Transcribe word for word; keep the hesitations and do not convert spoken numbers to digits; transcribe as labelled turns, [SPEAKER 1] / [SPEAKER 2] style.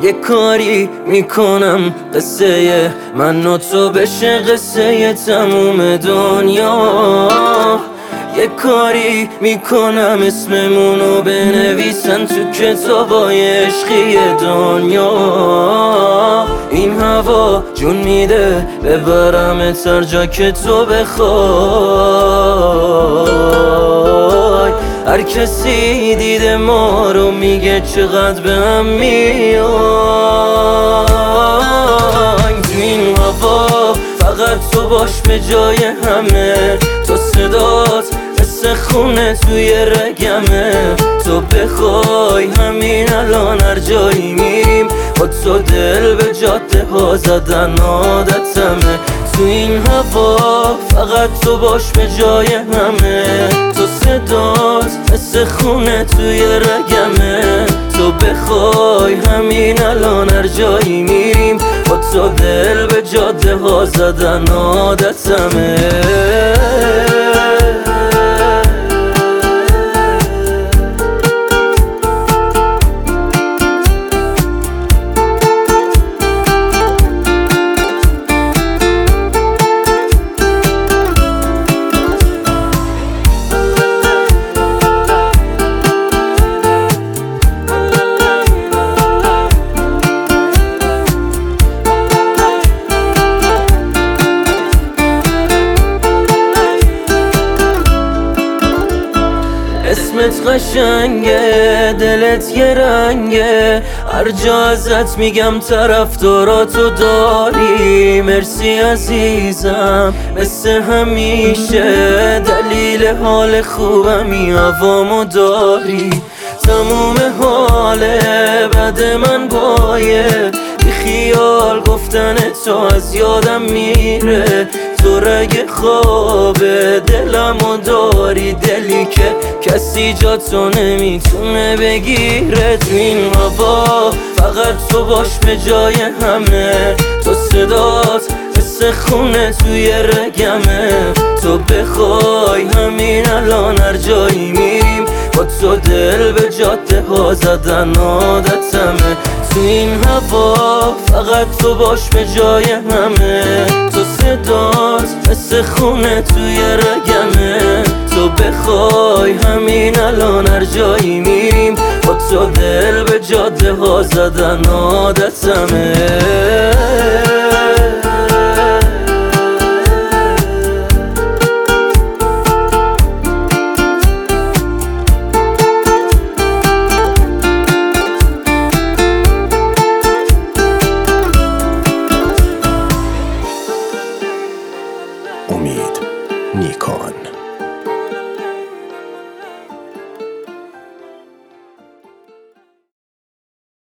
[SPEAKER 1] یه کاری میکنم قصه من و تو بشه قصه تموم دنیا. یه کاری میکنم اسممونو بنویسن تو کتابای عشقی دنیا. این هوا جون میده ببرم هر جا که تو بخوای. هر کسی دیده ما رو میگه چقدر به هم میای. تو این هوا فقط تو باش به جای همه. تو صدات مثل خونه توی رگمه. تو بخوای همین الان هر جایی میریم با تو دل به جاده ها زدن عادتمه. تو این هوا فقط تو باش به جای همه. تو صدات مثل خونه توی رگمه. تو بخوای همین الان هر جایی میریم با تو دل به جاده ها زدن عادتمه. اسمت قشنگه، دلت یه رنگه. هر جا ازت میگم طرفداراتو داری. مرسی عزیزم مثل همیشه. دلیل حال خوبمی هوامو داری. تموم حاله بد من بایه. بی خیال گفتن تو از یادم میره. تو رگ خوابه دلمو داری. دلی که کسی جا تو نمیتونه بگیره. تو این هوا فقط تو باش به جای همه. تو صدات مثل خونه توی رگمه. تو بخوای همین الان هر جایی میریم با تو دل به جاده ها زدن عادتمه. تو این هوا فقط تو باش به جای همه. تو صدات مثل خونه توی رگمه. تو بخوای همین الان هر جایی میریم با تو دل به جاده ها زدن عادتمه.